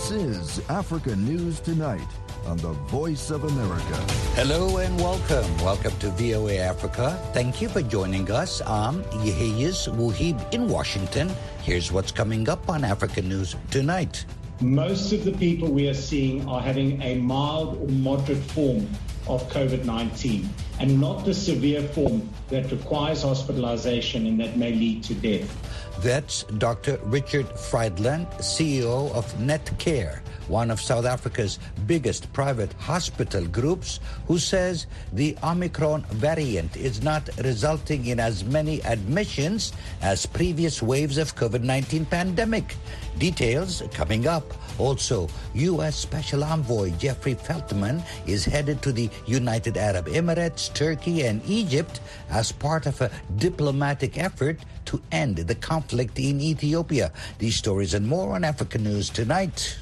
This is Africa News Tonight on the Voice of America. Hello and welcome. Welcome to VOA Africa. Thank you for joining us. I'm Yehiyas Wuhib in Washington. Here's what's coming up on Africa News Tonight. Most of the people we are seeing are having a mild or moderate form of COVID-19 and not the severe form that requires hospitalization and that may lead to death. That's Dr. Richard Friedland, CEO of Netcare, one of South Africa's biggest private hospital groups, who says the Omicron variant is not resulting in as many admissions as previous waves of COVID-19 pandemic. Details coming up. Also, U.S. Special Envoy Jeffrey Feltman is headed to the United Arab Emirates, Turkey, and Egypt as part of a diplomatic effort to end the conflict in Ethiopia. These stories and more on Africa News Tonight.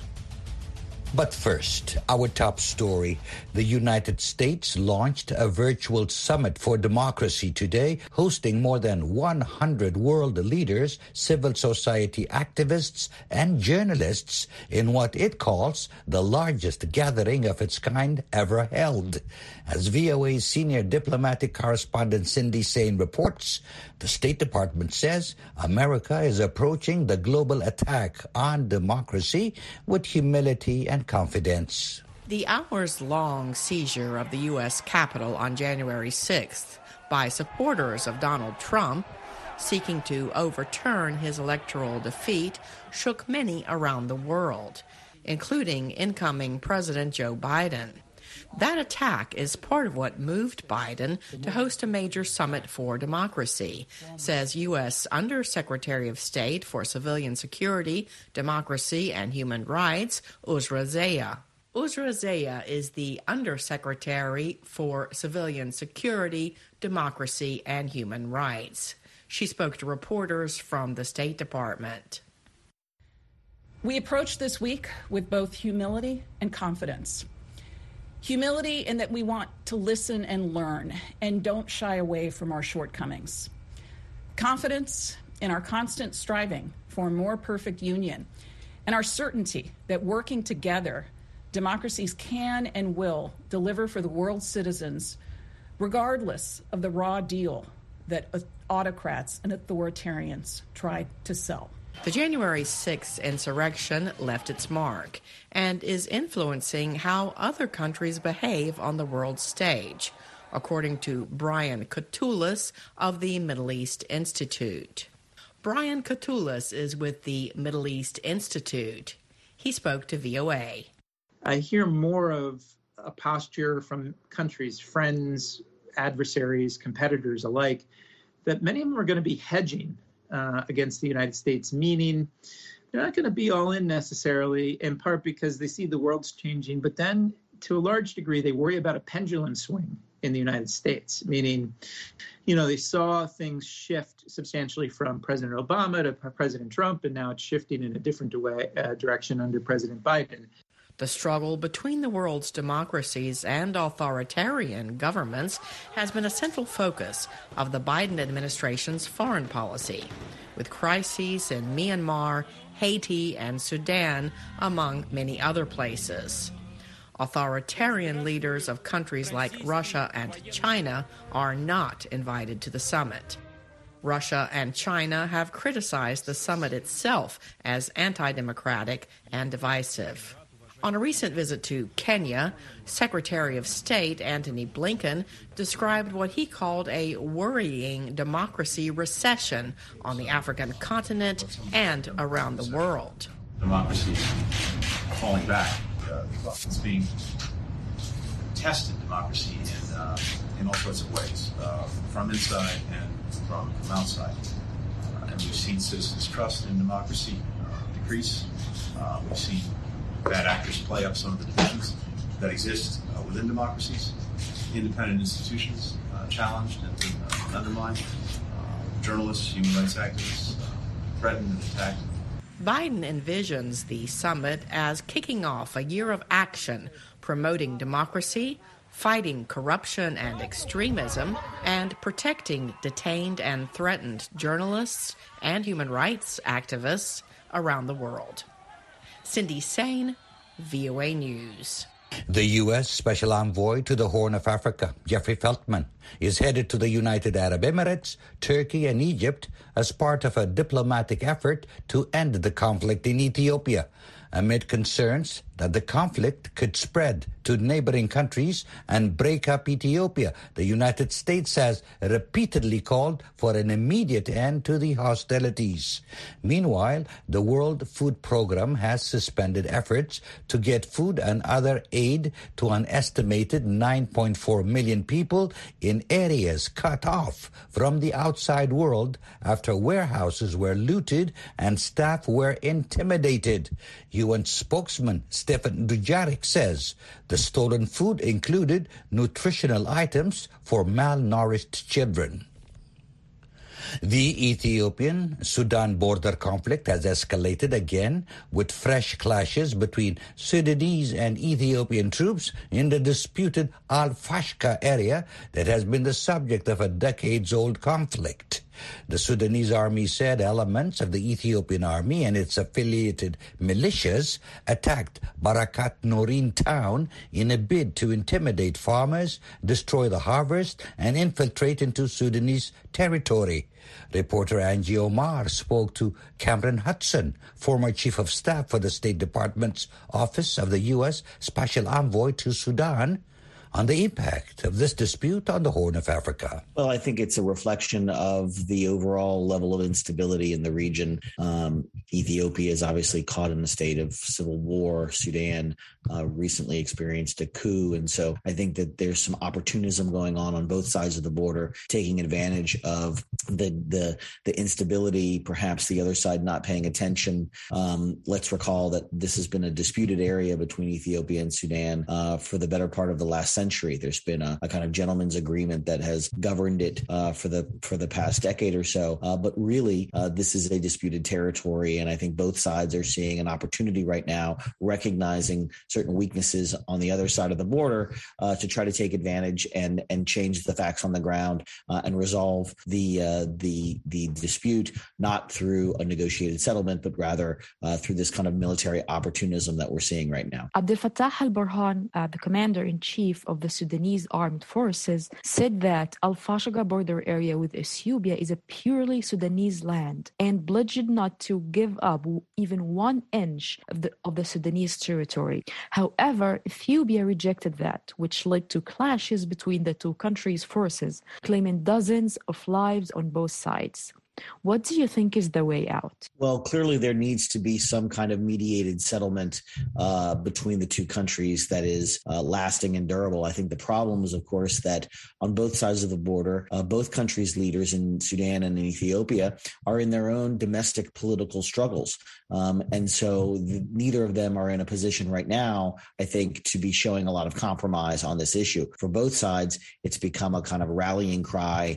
But first, our top story. The United States launched a virtual summit for democracy today, hosting more than 100 world leaders, civil society activists, and journalists in what it calls the largest gathering of its kind ever held. As VOA's senior diplomatic correspondent Cindy Sain reports, the State Department says America is approaching the global attack on democracy with humility and confidence. The hours-long seizure of the U.S. Capitol on January 6th by supporters of Donald Trump seeking to overturn his electoral defeat shook many around the world, including incoming President Joe Biden. That attack is part of what moved Biden to host a major summit for democracy, says U.S. Undersecretary of State for Civilian Security, Democracy, and Human Rights, Uzra Zeya. Uzra Zeya is the Undersecretary for Civilian Security, Democracy, and Human Rights. She spoke to reporters from the State Department. We approach this week with both humility and confidence. Humility in that we want to listen and learn and don't shy away from our shortcomings. Confidence in our constant striving for a more perfect union and our certainty that working together, democracies can and will deliver for the world's citizens, regardless of the raw deal that autocrats and authoritarians try to sell. The January 6th insurrection left its mark and is influencing how other countries behave on the world stage, according to Brian Katulis of the Middle East Institute. Brian Katulis is with the Middle East Institute. He spoke to VOA. I hear more of a posture from countries, friends, adversaries, competitors alike, that many of them are going to be hedging against the United States, meaning they're not going to be all in necessarily, in part because they see the world's changing, but then to a large degree, they worry about a pendulum swing in the United States, meaning, they saw things shift substantially from President Obama to President Trump, and now it's shifting in a different direction under President Biden. The struggle between the world's democracies and authoritarian governments has been a central focus of the Biden administration's foreign policy, with crises in Myanmar, Haiti, and Sudan, among many other places. Authoritarian leaders of countries like Russia and China are not invited to the summit. Russia and China have criticized the summit itself as anti-democratic and divisive. On a recent visit to Kenya, Secretary of State Antony Blinken described what he called a worrying democracy recession on the African continent and around the world. Democracy is falling back. It's being tested, democracy, in all sorts of ways, from inside and from outside. And we've seen citizens' trust in democracy decrease. We've seen bad actors play up some of the divisions that exist within democracies, independent institutions challenged and undermined, journalists, human rights activists threatened and attacked. Biden envisions the summit as kicking off a year of action promoting democracy, fighting corruption and extremism, and protecting detained and threatened journalists and human rights activists around the world. Cindy Sain, VOA News. The U.S. Special Envoy to the Horn of Africa, Jeffrey Feltman, is headed to the United Arab Emirates, Turkey, and Egypt as part of a diplomatic effort to end the conflict in Ethiopia, amid concerns that the conflict could spread to neighboring countries and break up Ethiopia. The United States has repeatedly called for an immediate end to the hostilities. Meanwhile, the World Food Programme has suspended efforts to get food and other aid to an estimated 9.4 million people in areas cut off from the outside world after warehouses were looted and staff were intimidated. UN spokesman Stefan Dujarric says the stolen food included nutritional items for malnourished children. The Ethiopian-Sudan border conflict has escalated again with fresh clashes between Sudanese and Ethiopian troops in the disputed Al-Fashqa area that has been the subject of a decades-old conflict. The Sudanese army said elements of the Ethiopian army and its affiliated militias attacked Barakat Norin town in a bid to intimidate farmers, destroy the harvest, and infiltrate into Sudanese territory. Reporter Angie Omar spoke to Cameron Hudson, former chief of staff for the State Department's Office of the U.S. Special Envoy to Sudan, on the impact of this dispute on the Horn of Africa. Well, I think it's a reflection of the overall level of instability in the region. Ethiopia is obviously caught in a state of civil war. Sudan recently experienced a coup. And so I think that there's some opportunism going on both sides of the border, taking advantage of the instability, perhaps the other side not paying attention. Let's recall that this has been a disputed area between Ethiopia and Sudan for the better part of the last century. There's been a kind of gentleman's agreement that has governed it for the past decade or so. But really, this is a disputed territory. And I think both sides are seeing an opportunity right now, recognizing certain weaknesses on the other side of the border to try to take advantage and change the facts on the ground and resolve the dispute, not through a negotiated settlement, but rather through this kind of military opportunism that we're seeing right now. Abdel Fattah al-Burhan, the commander-in-chief of the Sudanese armed forces, said that Al-Fashqa border area with Ethiopia is a purely Sudanese land and pledged not to give up even 1 inch of the Sudanese territory. However, Ethiopia rejected that, which led to clashes between the two countries' forces, claiming dozens of lives on both sides. What do you think is the way out? Well, clearly there needs to be some kind of mediated settlement between the two countries that is lasting and durable. I think the problem is, of course, that on both sides of the border, both countries' leaders in Sudan and in Ethiopia are in their own domestic political struggles. And so neither of them are in a position right now, I think, to be showing a lot of compromise on this issue. For both sides, it's become a kind of rallying cry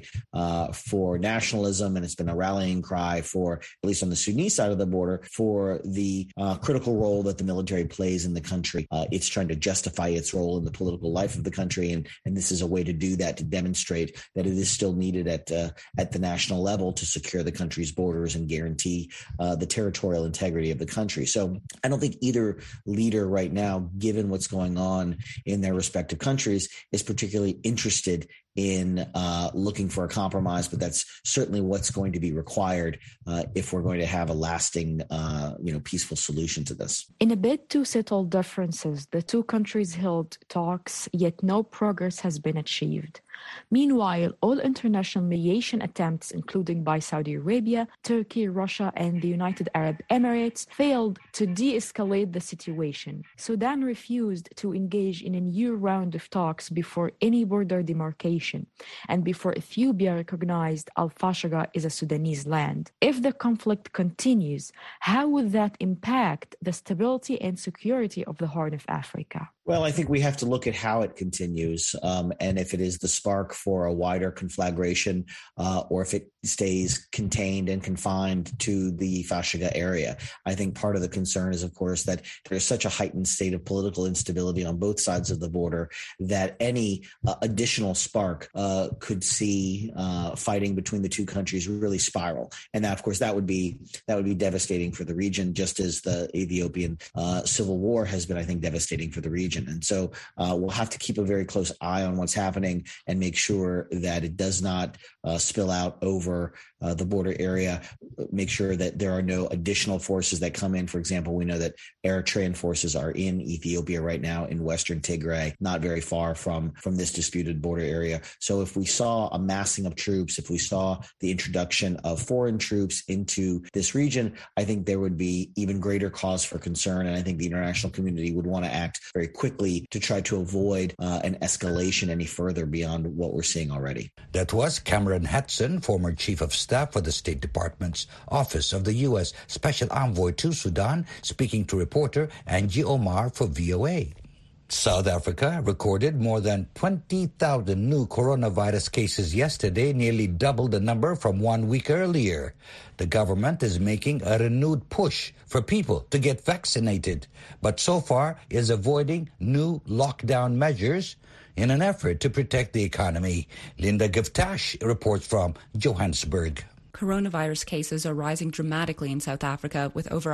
for nationalism, and it's been a rallying cry for, at least on the Sudanese side of the border, for the critical role that the military plays in the country. It's trying to justify its role in the political life of the country, and this is a way to do that, to demonstrate that it is still needed at the national level to secure the country's borders and guarantee the territorial integrity of the country. So I don't think either leader right now, given what's going on in their respective countries, is particularly interested in looking for a compromise, but that's certainly what's going to be required if we're going to have a lasting, peaceful solution to this. In a bid to settle differences, the two countries held talks, yet no progress has been achieved. Meanwhile, all international mediation attempts, including by Saudi Arabia, Turkey, Russia, and the United Arab Emirates, failed to de-escalate the situation. Sudan refused to engage in a new round of talks before any border demarcation, and before Ethiopia recognized Al-Fashqa as a Sudanese land. If the conflict continues, how would that impact the stability and security of the Horn of Africa? Well, I think we have to look at how it continues, and if it is the spark for a wider conflagration, or if it stays contained and confined to the Fashiga area. I think part of the concern is, of course, that there's such a heightened state of political instability on both sides of the border that any additional spark could see fighting between the two countries really spiral. And that, of course, that would be devastating for the region, just as the Ethiopian civil war has been, I think, devastating for the region. And so we'll have to keep a very close eye on what's happening and make sure that it does not spill out over the border area, make sure that there are no additional forces that come in. For example, we know that Eritrean forces are in Ethiopia right now in Western Tigray, not very far from this disputed border area. So if we saw a massing of troops, if we saw the introduction of foreign troops into this region, I think there would be even greater cause for concern. And I think the international community would want to act very quickly to try to avoid an escalation any further beyond what we're seeing already. That was Cameron Hudson, former chief of staff for the State Department's Office of the U.S. Special Envoy to Sudan, speaking to reporter Angie Omar for VOA. South Africa recorded more than 20,000 new coronavirus cases yesterday, nearly double the number from 1 week earlier. The government is making a renewed push for people to get vaccinated, but so far is avoiding new lockdown measures in an effort to protect the economy. Linda Giftash reports from Johannesburg. Coronavirus cases are rising dramatically in South Africa, with over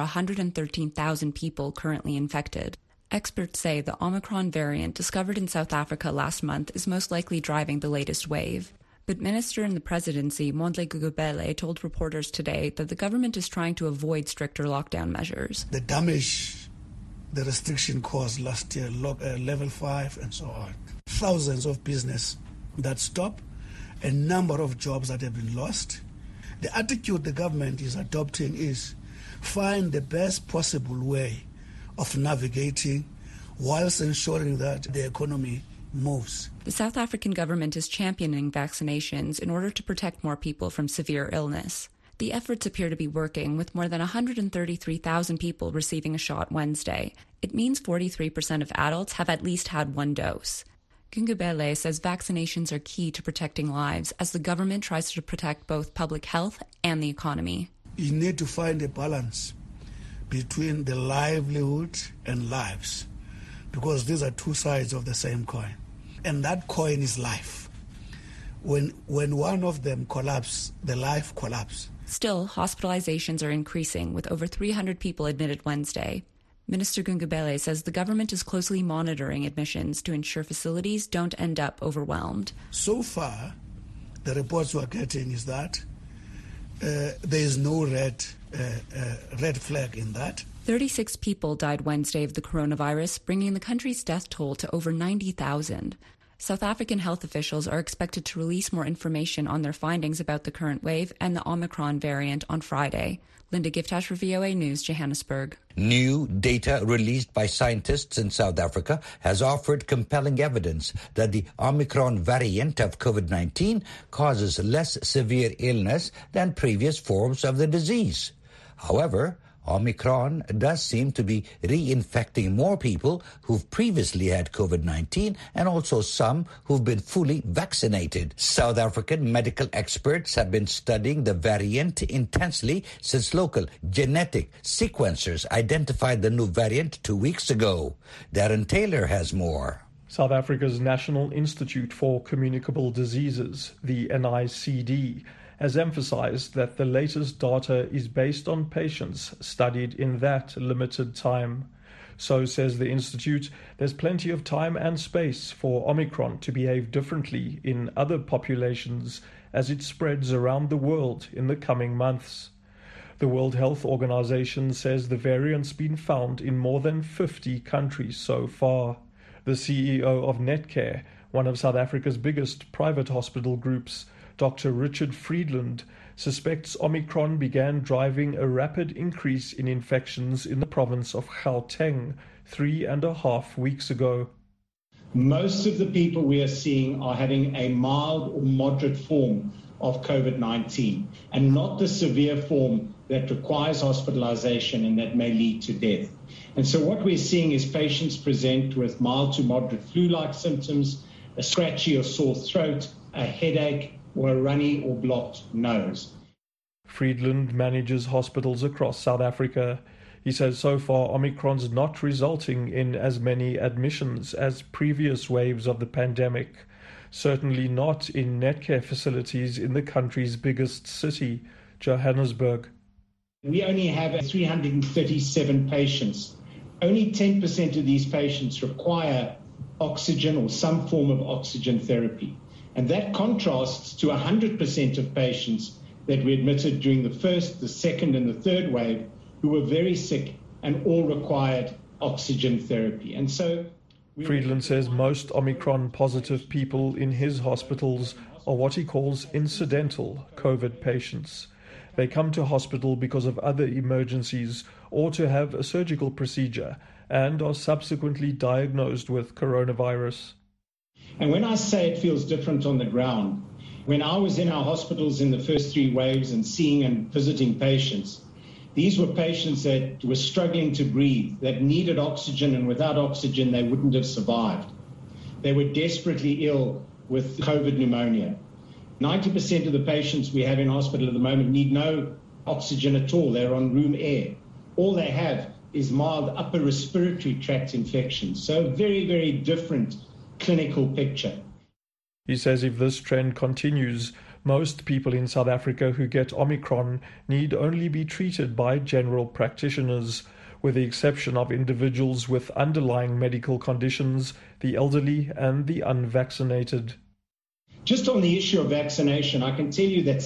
113,000 people currently infected. Experts say the Omicron variant discovered in South Africa last month is most likely driving the latest wave. But Minister in the Presidency, Mondli Gugubele, told reporters today that the government is trying to avoid stricter lockdown measures. The damage the restriction caused last year, level 5 and so on. Thousands of business that stop, a number of jobs that have been lost. The attitude the government is adopting is find the best possible way of navigating whilst ensuring that the economy moves. The South African government is championing vaccinations in order to protect more people from severe illness. The efforts appear to be working, with more than 133,000 people receiving a shot Wednesday. It means 43% of adults have at least had one dose. Gungubele says vaccinations are key to protecting lives as the government tries to protect both public health and the economy. You need to find a balance between the livelihood and lives, because these are two sides of the same coin. And that coin is life. When one of them collapses, the life collapses. Still, hospitalizations are increasing, with over 300 people admitted Wednesday. Minister Gungubele says the government is closely monitoring admissions to ensure facilities don't end up overwhelmed. So far, the reports we're getting is that there is no red flag in that. 36 people died Wednesday of the coronavirus, bringing the country's death toll to over 90,000. South African health officials are expected to release more information on their findings about the current wave and the Omicron variant on Friday. Linda Giftash for VOA News, Johannesburg. New data released by scientists in South Africa has offered compelling evidence that the Omicron variant of COVID-19 causes less severe illness than previous forms of the disease. However, Omicron does seem to be reinfecting more people who've previously had COVID-19 and also some who've been fully vaccinated. South African medical experts have been studying the variant intensely since local genetic sequencers identified the new variant 2 weeks ago. Darren Taylor has more. South Africa's National Institute for Communicable Diseases, the NICD, has emphasized that the latest data is based on patients studied in that limited time. So, says the Institute, there's plenty of time and space for Omicron to behave differently in other populations as it spreads around the world in the coming months. The World Health Organization says the variant's been found in more than 50 countries so far. The CEO of Netcare, one of South Africa's biggest private hospital groups, Dr. Richard Friedland, suspects Omicron began driving a rapid increase in infections in the province of Gauteng 3.5 weeks ago. Most of the people we are seeing are having a mild or moderate form of COVID-19 and not the severe form that requires hospitalization and that may lead to death. And so what we're seeing is patients present with mild to moderate flu-like symptoms, a scratchy or sore throat, a headache, or a runny or blocked nose. Friedland manages hospitals across South Africa. He says so far Omicron's not resulting in as many admissions as previous waves of the pandemic, certainly not in Netcare facilities in the country's biggest city, Johannesburg. We only have 337 patients. Only 10% of these patients require oxygen or some form of oxygen therapy. And that contrasts to 100% of patients that we admitted during the first, the second, and the third wave who were very sick and all required oxygen therapy. And so Friedland says most Omicron-positive people in his hospitals are what he calls incidental COVID patients. They come to hospital because of other emergencies or to have a surgical procedure and are subsequently diagnosed with coronavirus. And when I say it feels different on the ground, when I was in our hospitals in the first three waves and seeing and visiting patients, these were patients that were struggling to breathe, that needed oxygen, and without oxygen, they wouldn't have survived. They were desperately ill with COVID pneumonia. 90% of the patients we have in hospital at the moment need no oxygen at all. They're on room air. All they have is mild upper respiratory tract infections. So a very, very different clinical picture. He says if this trend continues, most people in South Africa who get Omicron need only be treated by general practitioners, with the exception of individuals with underlying medical conditions, the elderly and the unvaccinated. Just on the issue of vaccination, I can tell you that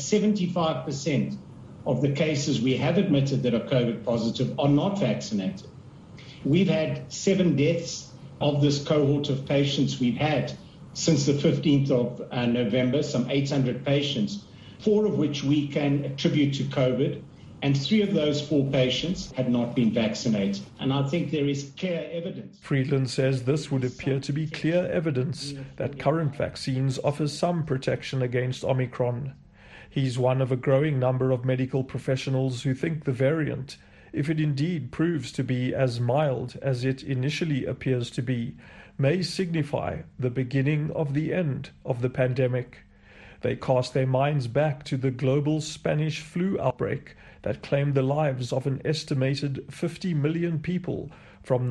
75% of the cases we have admitted that are COVID positive are not vaccinated. We've had 7 deaths of this cohort of patients we've had since the 15th of November, some 800 patients, 4 of which we can attribute to COVID, and 3 of those 4 patients had not been vaccinated. And I think there is clear evidence. Friedland says this would appear to be clear evidence that current vaccines offer some protection against Omicron. He's one of a growing number of medical professionals who think the variant, if it indeed proves to be as mild as it initially appears to be, may signify the beginning of the end of the pandemic. They cast their minds back to the global Spanish flu outbreak that claimed the lives of an estimated 50 million people from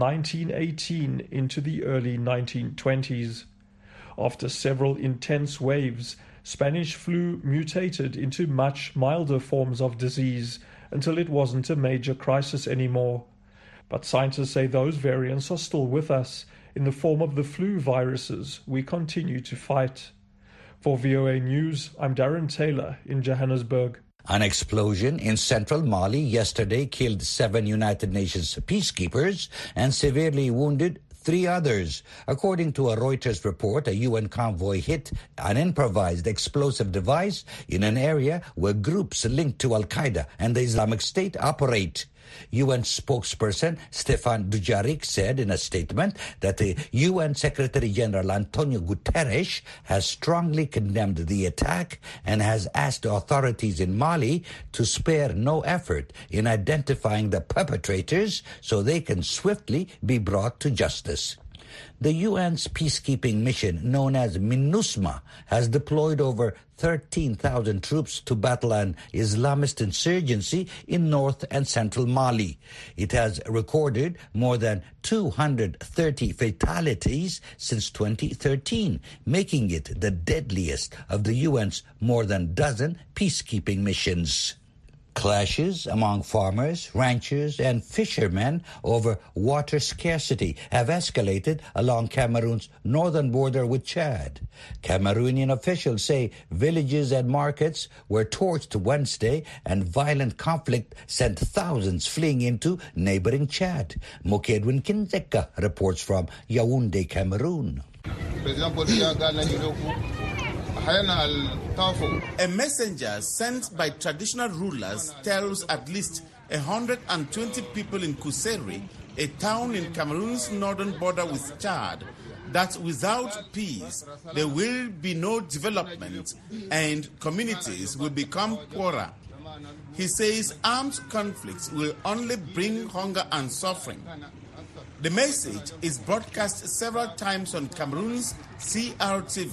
1918 into the early 1920s. After several intense waves, Spanish flu mutated into much milder forms of disease until it wasn't a major crisis anymore. But scientists say those variants are still with us in the form of the flu viruses we continue to fight. For VOA News, I'm Darren Taylor in Johannesburg. An explosion in central Mali yesterday killed 7 United Nations peacekeepers and severely wounded 3 others. According to a Reuters report, a UN convoy hit an improvised explosive device in an area where groups linked to Al-Qaeda and the Islamic State operate. UN spokesperson Stefan Dujarric said in a statement that the UN Secretary-General Antonio Guterres has strongly condemned the attack and has asked authorities in Mali to spare no effort in identifying the perpetrators so they can swiftly be brought to justice. The UN's peacekeeping mission, known as MINUSMA, has deployed over 13,000 troops to battle an Islamist insurgency in north and central Mali. It has recorded more than 230 fatalities since 2013, making it the deadliest of the UN's more than dozen peacekeeping missions. Clashes among farmers, ranchers, and fishermen over water scarcity have escalated along Cameroon's northern border with Chad. Cameroonian officials say villages and markets were torched Wednesday, and violent conflict sent thousands fleeing into neighboring Chad. Mokedwin Kinzeka reports from Yaoundé, Cameroon. A messenger sent by traditional rulers tells at least 120 people in Kuseri, a town in Cameroon's northern border with Chad, that without peace there will be no development and communities will become poorer. He says armed conflicts will only bring hunger and suffering. The message is broadcast several times on Cameroon's CRTV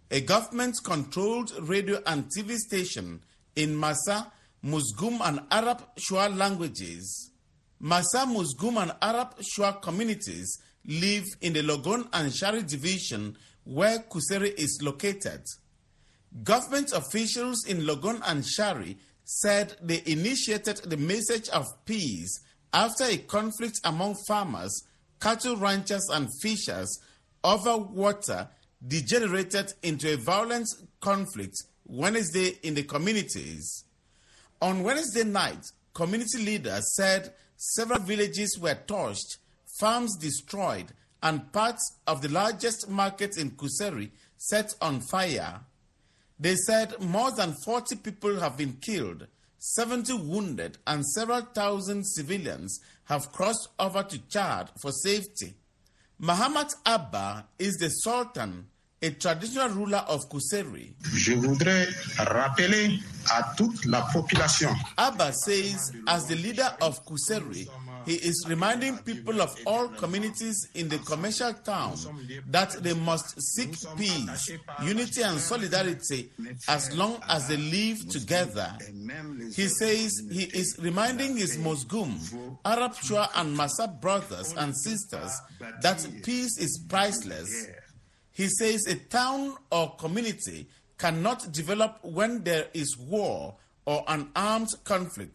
a government-controlled radio and TV station in Massa, Musgum and Arab Shua languages. Massa, Musgum and Arab Shua communities live in the Logon and Shari division where Kuseri is located. Government officials in Logon and Shari said they initiated the message of peace after a conflict among farmers, cattle ranchers and fishers over water degenerated into a violent conflict Wednesday in the communities. On Wednesday night, community leaders said several villages were torched, farms destroyed, and parts of the largest market in Kuseri set on fire. They said more than 40 people have been killed, 70 wounded, and several thousand civilians have crossed over to Chad for safety. Muhammad Abba is the Sultan, a traditional ruler of Kuseri. Je voudrais rappeler à toute la population. Abba says, as the leader of Kuseri, he is reminding people of all communities in the commercial town that they must seek peace, unity and solidarity as long as they live together. He says he is reminding his Musgum, Arab Shua and Massa brothers and sisters that peace is priceless. He says a town or community cannot develop when there is war or an armed conflict.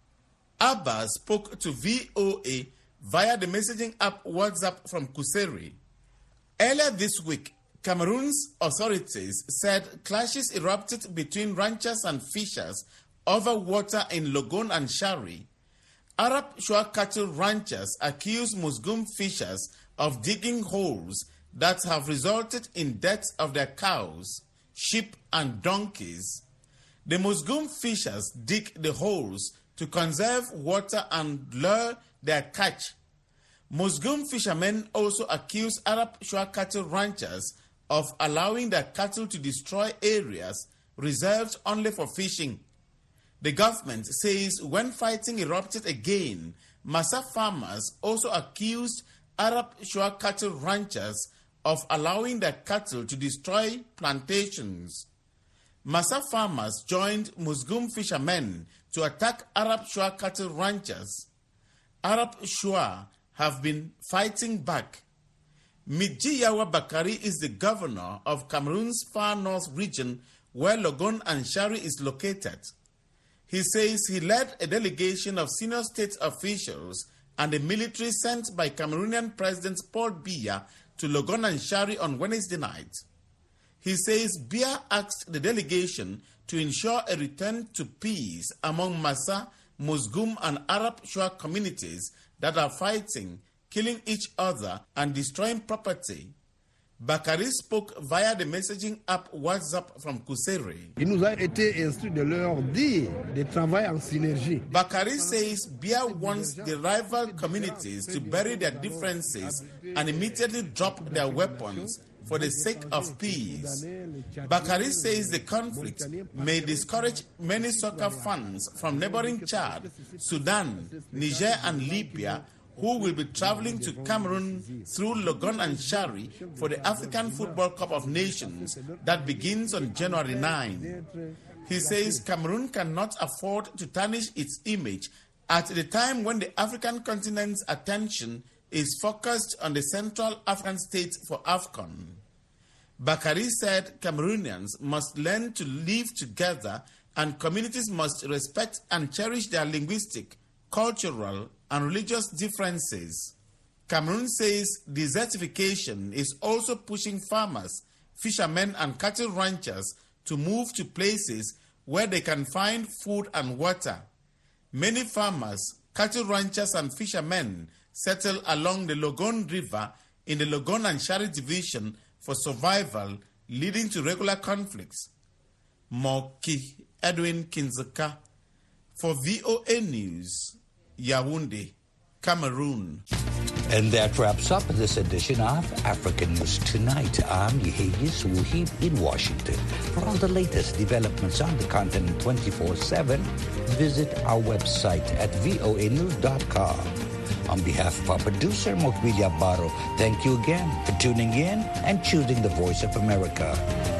Abba spoke to VOA via the messaging app WhatsApp from Kuseri. Earlier this week, Cameroon's authorities said clashes erupted between ranchers and fishers over water in Logon and Shari. Arab Shua cattle ranchers accuse Musgum fishers of digging holes that have resulted in deaths of their cows, sheep, and donkeys. The Musgum fishers dig the holes to conserve water and lure their catch. Musgum fishermen also accuse Arab Shua cattle ranchers of allowing their cattle to destroy areas reserved only for fishing. The government says when fighting erupted again, Massa farmers also accused Arab Shua cattle ranchers of allowing their cattle to destroy plantations. Massa farmers joined Musgum fishermen to attack Arab Shua cattle ranchers. Arab Shua have been fighting back. Midji Yawa Bakari is the governor of Cameroon's far north region where Logon and Shari is located. He says he led a delegation of senior state officials and the military sent by Cameroonian President Paul Biya to Logon and Shari on Wednesday night. He says Biya asked the delegation to ensure a return to peace among Massa, Musgum, and Arab Shua communities that are fighting, killing each other, and destroying property. Bakari spoke via the messaging app WhatsApp from Kuseri. Il nous a été instruit de leur dire de travailler en synergie. Bakari says Biya wants the rival communities to bury their differences and immediately drop their weapons for the sake of peace. Bakari says the conflict may discourage many soccer fans from neighboring Chad, Sudan, Niger, and Libya who will be traveling to Cameroon through Logon and Shari for the African Football Cup of Nations that begins on January 9. He says Cameroon cannot afford to tarnish its image at the time when the African continent's attention is focused on the Central African state for AFCON. Bakari said Cameroonians must learn to live together and communities must respect and cherish their linguistic, cultural, and religious differences. Cameroon says desertification is also pushing farmers, fishermen, and cattle ranchers to move to places where they can find food and water. Many farmers, cattle ranchers, and fishermen settle along the Logon River in the Logon and Shari division for survival, leading to regular conflicts. Moki Edwin Kinzaka for VOA News, Yaoundé, Cameroon. And that wraps up this edition of African News Tonight. I'm Yehiyis Wuhib in Washington. For all the latest developments on the continent 24/7, visit our website at voanews.com. On behalf of our producer, Mokwilia Baro, thank you again for tuning in and choosing the Voice of America.